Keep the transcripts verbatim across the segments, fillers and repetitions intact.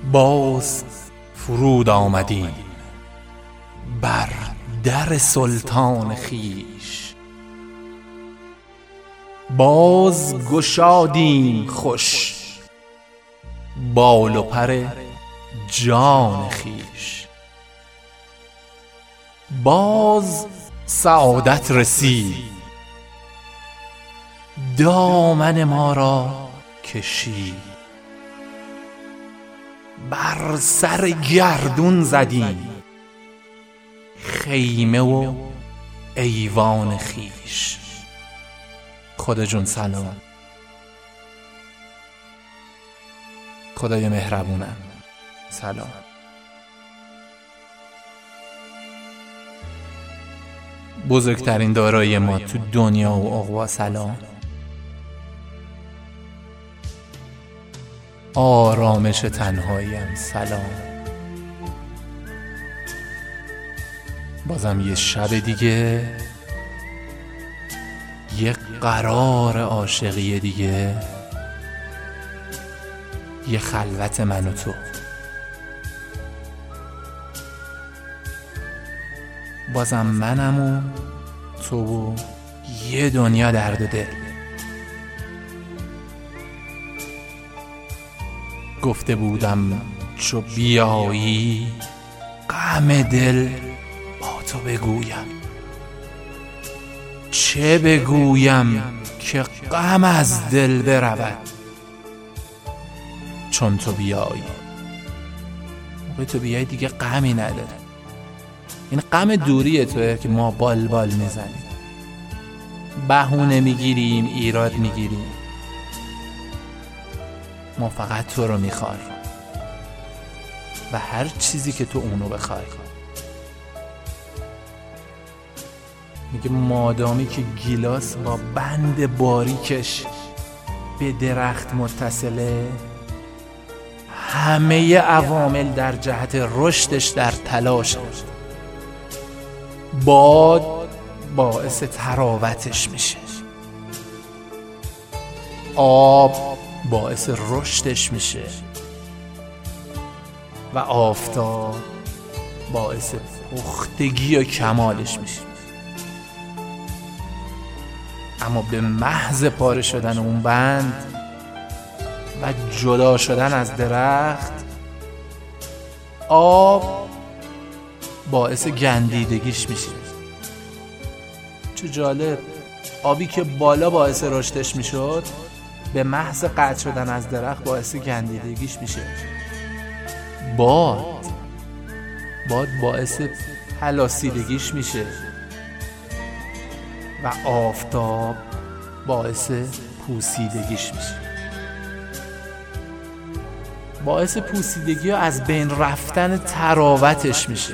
باز فرود آمدیم بر در سلطان خویش، باز گشادیم خوش بال و پر جان خویش. باز سعادت رسید دامن ما را کشید، بر سر گردون زدیم خیمه و ایوان خویش. خدا جون سلام، خدای مهربونم سلام. بزرگترین دارایی ما تو دنیا و عقبا سلام. آرامش تنهاییم سلام. بازم یه شب دیگه، یه قرار عاشقی دیگه، یه خلوت من و تو. بازم منم و تو و یه دنیا درد و دل. گفته بودم چو بیایی غم دل با تو بگویم، چه بگویم که غم از دل برود چون تو بیایی. موقع تو بیایی دیگه غمی نداره. این غم دوری توه که ما بال بال میزنیم، بهونه میگیریم، ایراد میگیریم. ما فقط تو رو میخوایم و هر چیزی که تو اونو بخوای. میگه مادامی که گیلاس با بند باریکش به درخت متصله، همه عوامل در جهت رشدش در تلاشه. باد باعث تراوتش میشه، آب باعث رشدش میشه و آفتاب باعث پختگی و کمالش میشه. اما به محض پاره شدن اون بند و جدا شدن از درخت، آب باعث گندیدگیش میشه. چه جالب، آبی که بالا باعث رشدش میشد به محض قطع شدن از درخت باعث گندیدگیش میشه. باد باد باعث هلاسیدگیش میشه و آفتاب باعث پوسیدگیش میشه. باعث پوسیدگی و از بین رفتن تراوتش میشه.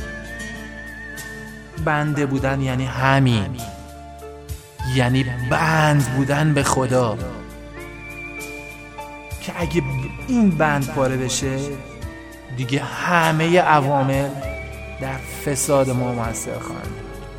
بنده بودن یعنی همین، یعنی بند بودن به خدا، که اگه این بند پاره بشه دیگه همه عوامل در فساد ما مؤثر خواهند.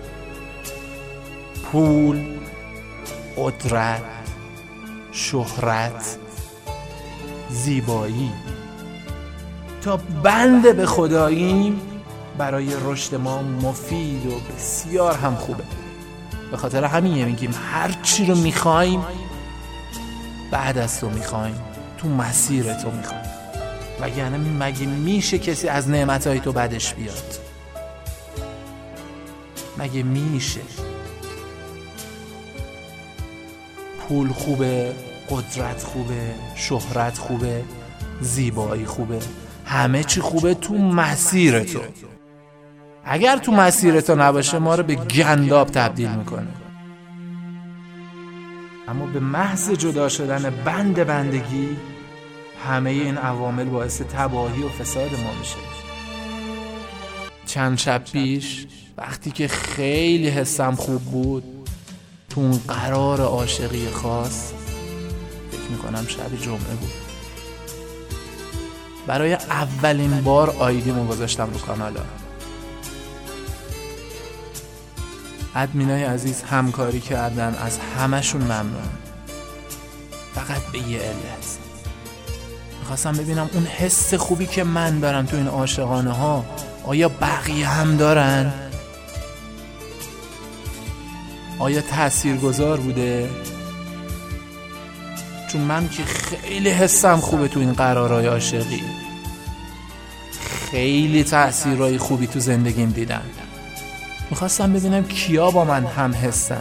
پول، قدرت، شهرت، زیبایی، تا بند به خداییم برای رشد ما مفید و بسیار هم خوبه. به خاطر همینه میگیم هر چی رو میخوایم بعد از تو میخوایم، تو مسیر تو میخوایم. وگرنه مگه میشه کسی از نعمتهای تو بدش بیاد؟ مگه میشه؟ پول خوبه، قدرت خوبه، شهرت خوبه، زیبایی خوبه، همه چی خوبه تو مسیر تو. اگر تو مسیر تو نباشه ما رو به گنداب تبدیل میکنه. اما به محض جدا شدن بند بندگی همه این عوامل باعث تباهی و فساد ما میشه. چند شب پیش وقتی که خیلی حسم خوب بود، تو اون قرار عاشقی خاص، فکر میکنم شب جمعه بود، برای اولین بار آیدیمو گذاشتم رو کانالا. ادمینای عزیز همکاری کردن، از همشون ممنون. فقط به یه علت، میخواستم ببینم اون حس خوبی که من دارم تو این عاشقانه ها آیا بقیه هم دارن؟ آیا تاثیرگذار بوده؟ چون من که خیلی حسم خوبه تو این قرارهای عاشقی، خیلی تأثیرهای خوبی تو زندگیم دیدم. میخواستم ببینم کیا با من هم حسن،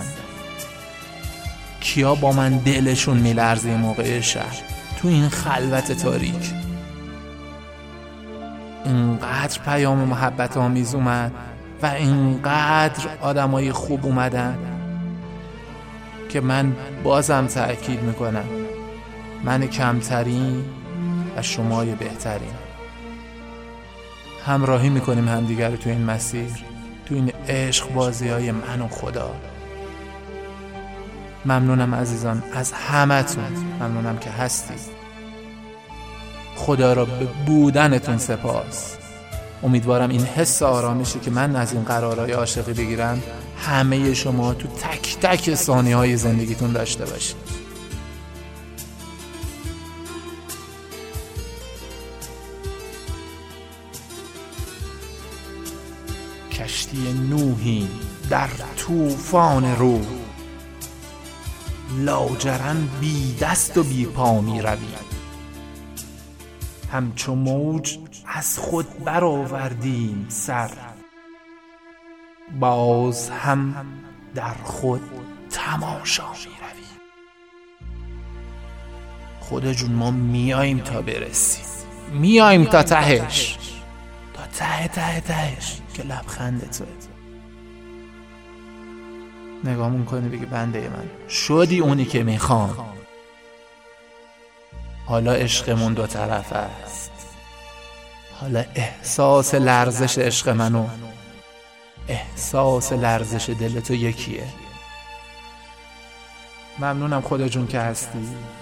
کیا با من دلشون میلرزه موقع شهر تو این خلوت تاریک. اینقدر پیام محبت آمیز اومد و اینقدر آدمای خوب اومدن که من بازم تأکید میکنم من کمترین و شمای بهترین. همراهی میکنیم همدیگر رو تو این مسیر، تو این عشق بازی های من و خدا. ممنونم عزیزان از همتون، ممنونم که هستید. خدا را به بودنتون سپاس. امیدوارم این حس آرامشی که من از این قرارهای عاشقی بگیرم همه شما تو تک تک ثانیه های زندگیتون داشته باشید. کشتی نوحی در طوفان رو، لاجرم بی دست و بی پا می روی. همچو موج از خود برآوردیم سر، باز هم در خود تماشا می روی. خدا جون ما میاییم تا برسیم، میاییم تا تهش، تا ته ته تهش که لبخند توه. نگامون کنی بگی بنده من شدی اونی که میخوام. حالا عشقمون دو طرف است، حالا احساس لرزش عشق منو احساس لرزش دل تو یکیه. ممنونم خدا جون که هستی.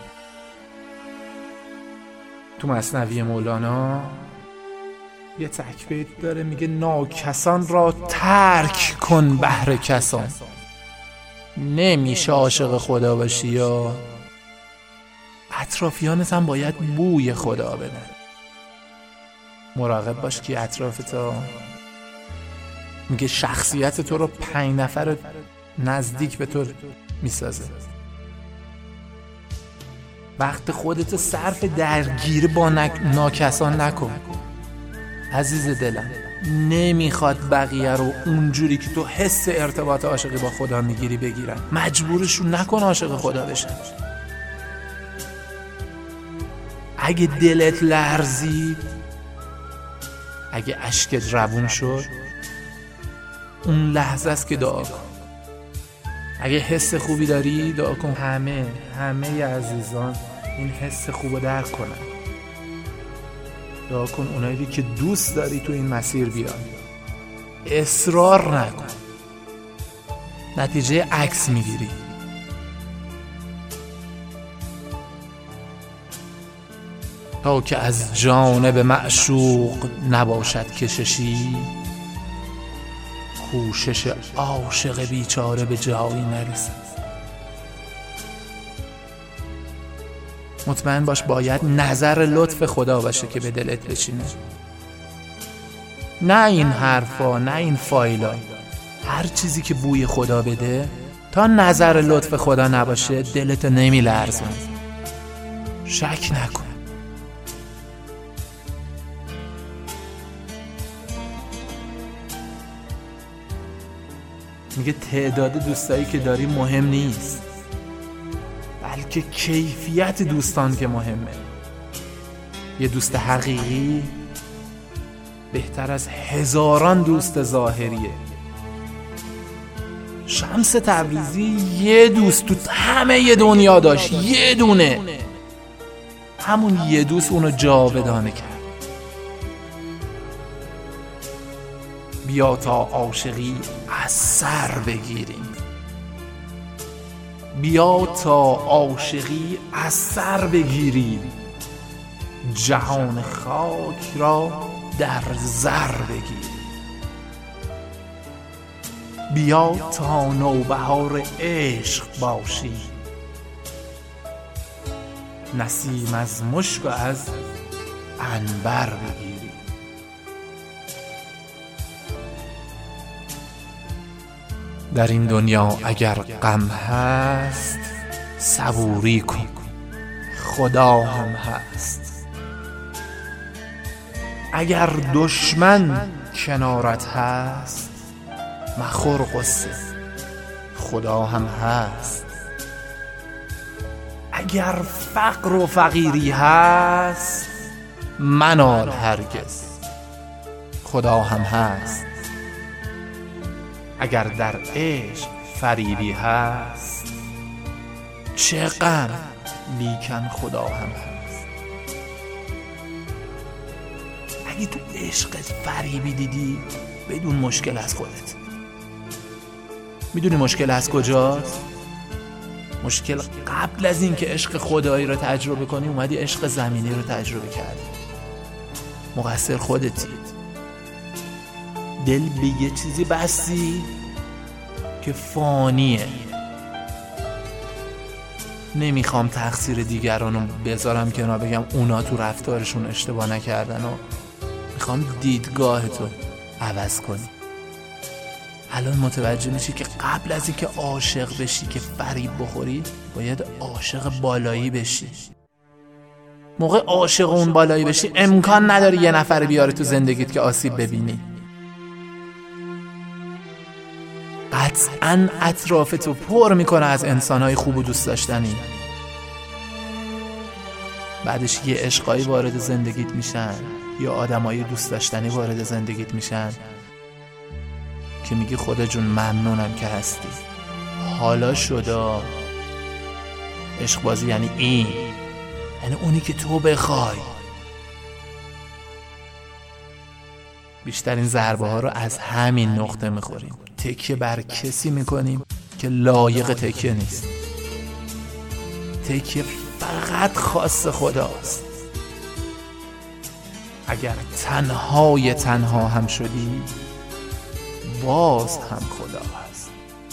تو مثنوی مولانا یه تک بیت داره میگه ناکسان را ترک کن بهر کسان. نمیشه عاشق خدا باشی یا اطرافیانت هم باید بوی خدا بدن. مراقب باش که اطرافتو، میگه شخصیت تو رو پنج نفر نزدیک به تو میسازه. وقت خودتو صرف درگیری با ناکسان نکن عزیز دلم. نمیخواد بقیه رو اونجوری که تو حس ارتباط عاشقی با خدا میگیری بگیرن. مجبورشون نکن عاشق خدا بشن. اگه دلت لرزید، اگه اشکت روون شد، اون لحظه است که دعا کن. اگه حس خوبی داری دعا کن همه همه عزیزان این حس خوبو درک کنن. دعا کن اونایی که دوست داری تو این مسیر بیان. اصرار نکن، نتیجه عکس میگیری. تا که از جانب معشوق نباشد کششی، کوشش عاشق بیچاره به جایی نرسد. مطمئن باش باید نظر لطف خدا باشه که به دلت بشینه، نه این حرفا، نه این فایلا. هر چیزی که بوی خدا بده تا نظر لطف خدا نباشه دلت نمی لرزون. شک نکن. میگه تعداد دوستایی که داری مهم نیست، بلکه کیفیت دوستان که مهمه. یه دوست حقیقی بهتر از هزاران دوست ظاهریه. شمس تبریزی یه دوست تو همه دنیا داشت، یه دونه. همون یه دوست اونو جاودانه کرد. بیا تا عاشقی از سر بگیریم، بیا تا عاشقی از سر بگیریم، جهان خاک را در زر بگیریم. بیا تا نوبهار عشق باشی، نسیم از مشک و از عنبر بگیری. در این دنیا اگر غم هست صبوری کن، خدا هم هست. اگر دشمن کنارت هست مخور قصه، خدا هم هست. اگر فقر و فقیری هست منال هرگز، خدا هم هست. اگر در عشق فریبی هست چه غم، لیکن خدا هم هست. اگه تو عشقت فریبی دیدی بدون مشکل از خودت. میدونی مشکل از کجاست؟ مشکل قبل از این که عشق خدایی رو تجربه کنی اومدی عشق زمینی رو تجربه کردی. مقصر خودتی. دل به یه چیزی بستی که فانیه. نمیخوام تقصیر دیگرانو بذارم کنار، بگم اونا تو رفتارشون اشتباه نکردن و میخوام دیدگاه تو عوض کنی. الان متوجه میشی که قبل از اینکه عاشق بشی که فریب بخوری باید عاشق بالایی بشی. موقع عاشق اون بالایی بشی امکان نداری یه نفر بیاری تو زندگیت که آسیب ببینی. قطعاً اطرافتو پر میکنه از انسانهای خوب و دوست داشتنی. بعدش یه عشقایی وارد زندگیت میشن یا آدمای دوست داشتنی وارد زندگیت میشن که میگی خدا جون ممنونم که هستی. حالا شدا عشق بازی یعنی این، یعنی اونی که تو بخوای. بیشترین ضربه ها رو از همین نقطه میخوریم. تکیه بر کسی میکنیم که لایق تکیه نیست. تکیه فقط خاص خداست. اگر تنهای تنها هم شدی باز هم خدا هست.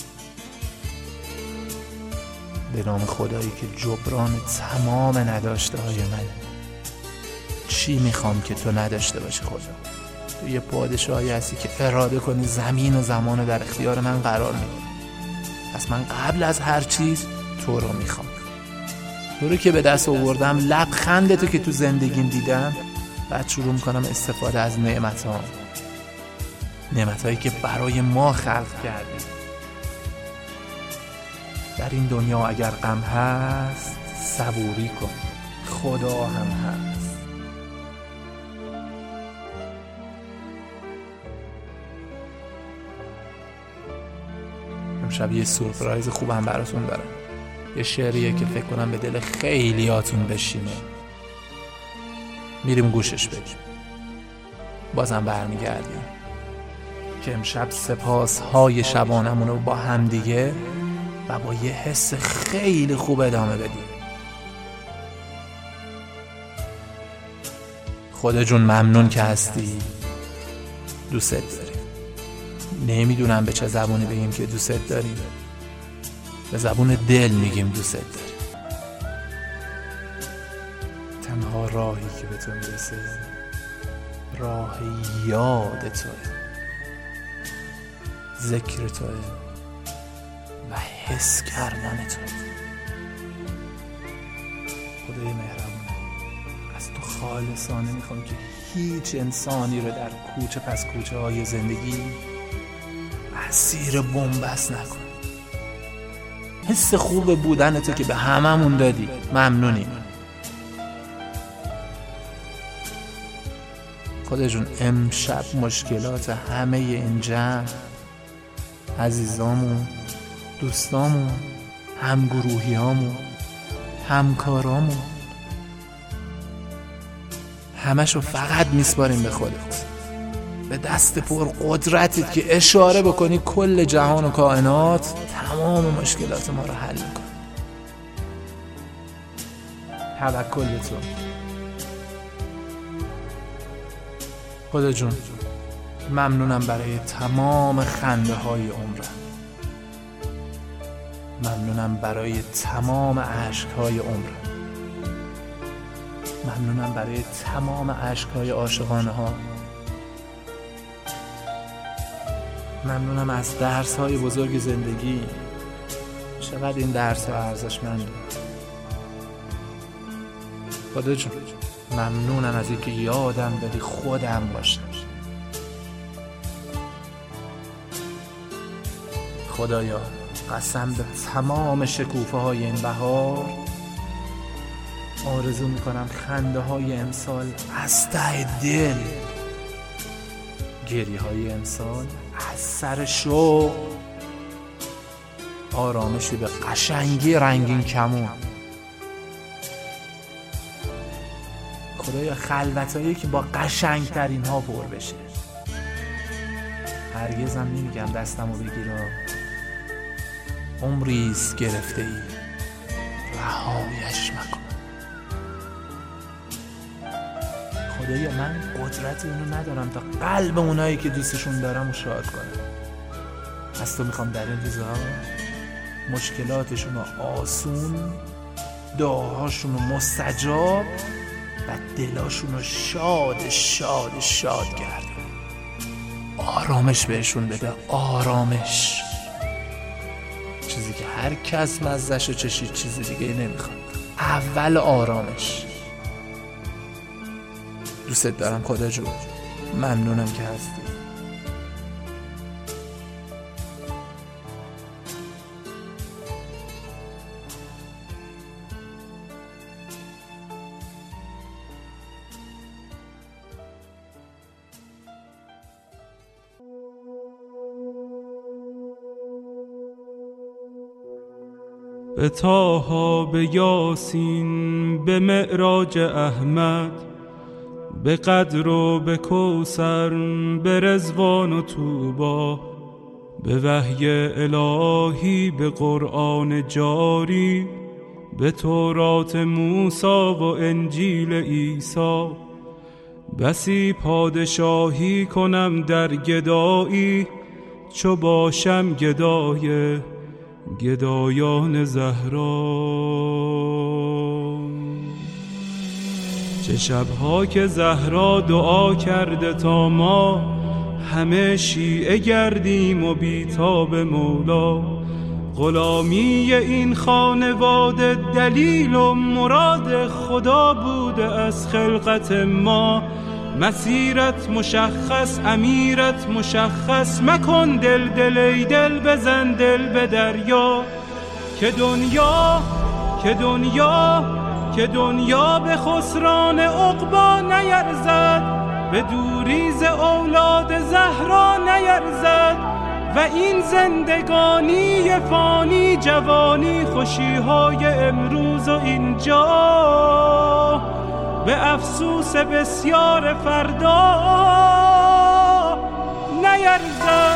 به نام خدایی که جبران تمام نداشته های من. چی میخوام که تو نداشته باشی خدا؟ تو یه پادشاهی هستی که اراده کنی زمین و زمان رو در اختیار من قرار میدی. پس من قبل از هر چیز تو رو میخوام. تو رو که به دست آوردم، لبخند تو که تو زندگیم دیدم، بعد شروع میکنم استفاده از نعمت ها. نعمت هایی که برای ما خلق کردی. در این دنیا اگر غم هست صبوری کن، خدا هم هست. امشب یه سورپرایز خوبم براتون دارم. یه شعریه که فکر کنم به دل خیلیاتون بشینه. میریم گوشش بدیم، بازم برمیگردیم که امشب سپاس های شبانمون رو با هم دیگه و با یه حس خیلی خوب ادامه بدیم. خدا جون ممنون که هستی، دوست داریم. نمیدونم به چه زبونی بگیم که دوست داریم. به زبون دل میگیم دوست داریم. تنها راهی که به تو میرسه راه یاد توه، ذکر توه و حس کردن توه. خدای مهربونه، از تو خالصانه میخوام که هیچ انسانی رو در کوچه پس کوچه های زندگی اسیر بن‌بست نکن. حس خوب بودن تو که به هممون دادی، ممنونیم. خدا جون امشب مشکلات همه این جمع، عزیزامون، دوستامون، همگروهیامون، همکارامون، همشو فقط میسپاریم به خودت، به دست پر قدرتت که اشاره بکنی کل جهان و کائنات تمام مشکلات ما رو حل کن. توکل تو. خدا جون ممنونم برای تمام خنده های عمرم. ممنونم برای تمام عشق های عمرم. ممنونم برای تمام عشق‌های عاشقانه ها. ممنونم از درس‌های بزرگ زندگی. چقدر این درس‌ها ارزشمنده. خدا جون ممنونم از اینکه یادم دادی خودم باشم. خدایا قسم به تمام شکوفه های این بهار، آرزو میکنم خنده های امسال از ته دل، گریه های امسال از سر شوق، آرامشی به قشنگی رنگین کمون. خدایا خلوتایی که با قشنگ ترین ها پر بشه. هرگزم نمیگم دستمو بگیرا، عمریست گرفته ای، رهایش مکن. خدایا من قدرت اینو ندارم تا قلب اونایی که دوستشون دارم رو شاد کنم. از تو میخوام در این روزها مشکلاتشون رو آسون، دعاهاشون رو مستجاب و دلاشون رو شاد شاد شاد گردن. آرامش بهشون بده، آرامش، چیزی که هر کس مزهش رو چشید، چیزی دیگه نمیخواد. اول آرامش. دوست دارم خدا جون، ممنونم که هستی. به طه، به یاسین، به معراج احمد، به قدر و به کوثر، به رضوان و طوبی، به وحی الهی، به قرآن جاری، به تورات موسی و انجیل عیسی. بسی پادشاهی کنم در گدایی، چو باشم گدای گدایان زهرا. چه شبها که زهرا دعا کرده تا ما همه شیعه گردیم و بیتاب مولا. غلامی این خانواده دلیل و مراد خدا بوده از خلقت ما. مسیرت مشخص، امیرت مشخص، مکن دل دل ای دل، بزن دل به دریا. که دنیا که دنیا که دنیا به خسران عقبی نیرزد، به دوریز اولاد زهرا نیرزد. و این زندگانی فانی، جوانی خوشیهای امروز و اینجا، به افسوس بسیار فردا نیرزد.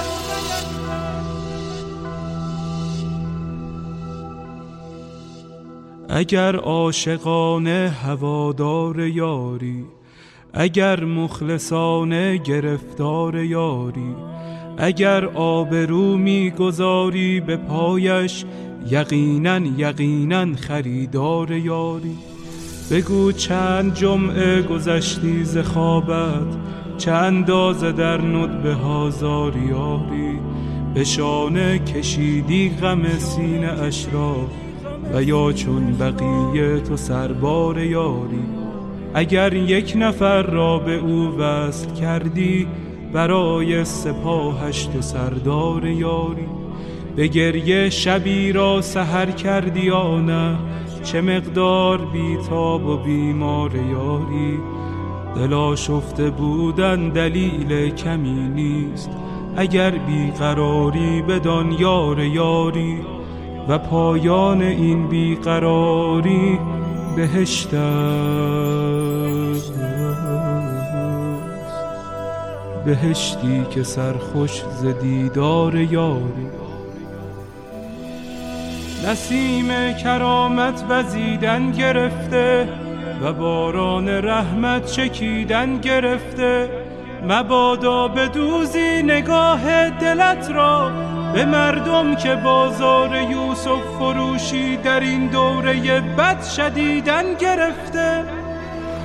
اگر عاشقانه هوادار یاری، اگر مخلصانه گرفتار یاری، اگر آبرو می گذاری به پایش، یقینا یقینا خریدار یاری. بگو چند جمعه گذشتی ز خوابت، چه اندازه در ندبه ها زاریاری. به شانه کشیدی غم سینه اش را، و یا چون بقیه تو سربار یاری. اگر یک نفر را به او وصل کردی، برای سپاهش تو سردار یاری. به گریه شبی را سحر کردی یا نه، چه مقدار بیتاب و بیمار یاری. دل آشفته بودن دلیل کمی نیست، اگر بیقراری بدان یار یاری. و پایان این بیقراری بهشت است، بهشتی که سرخوش ز دیدار یاری. نسیم کرامت وزیدن گرفته، و باران رحمت چکیدن گرفته. مبادا بدوزی نگاه دلت را، به مردم که بازار یوسف فروشی در این دوره بد شدیدن گرفته.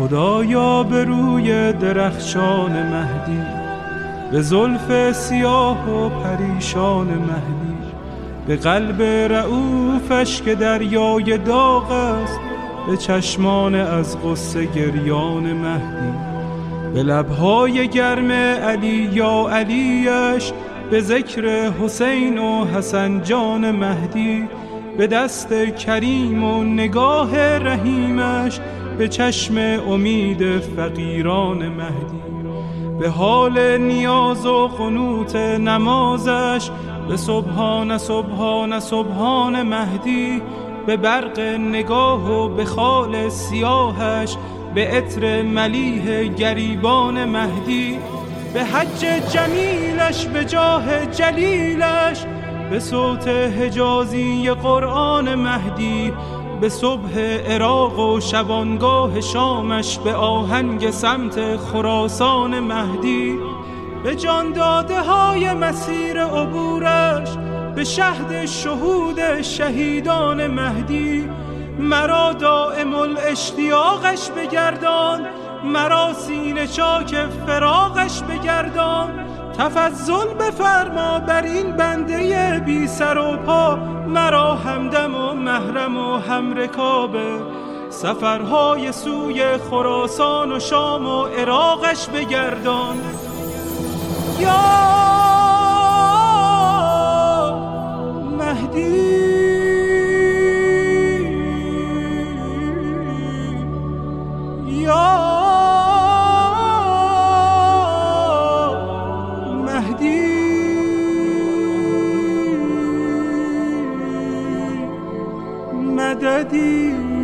خدایا به روی درخشان مهدی، به زلف سیاه و پریشان مهدی، به قلب رعوفش که دریای داغ است، به چشمان از غصه گریان مهدی، به لبهای گرم علی یا علیش، به ذکر حسین و حسن جان مهدی، به دست کریم و نگاه رحیمش، به چشم امید فقیران مهدی، به حال نیاز و قنوت نمازش، به سبحان سبحان سبحان مهدی، به برق نگاه و به خال سیاهش، به عطر ملیح گریبان مهدی، به حج جمیلش، به جاه جلیلش، به صوت حجازی قرآن مهدی، به صبح عراق و شبانگاه شامش، به آهنگ سمت خراسان مهدی، به جان داده های مسیر عبورش، به شهد شهود شهیدان مهدی، مرا دائم الاشتیاقش بگردان، مرا سینه چاک فراقش بگردان، تفضل بفرما بر این بنده بی سر و پا، مرا همدم و محرم و همرکابه، سفرهای سوی خراسان و شام و عراقش بگردان. یا مهدی یا مددی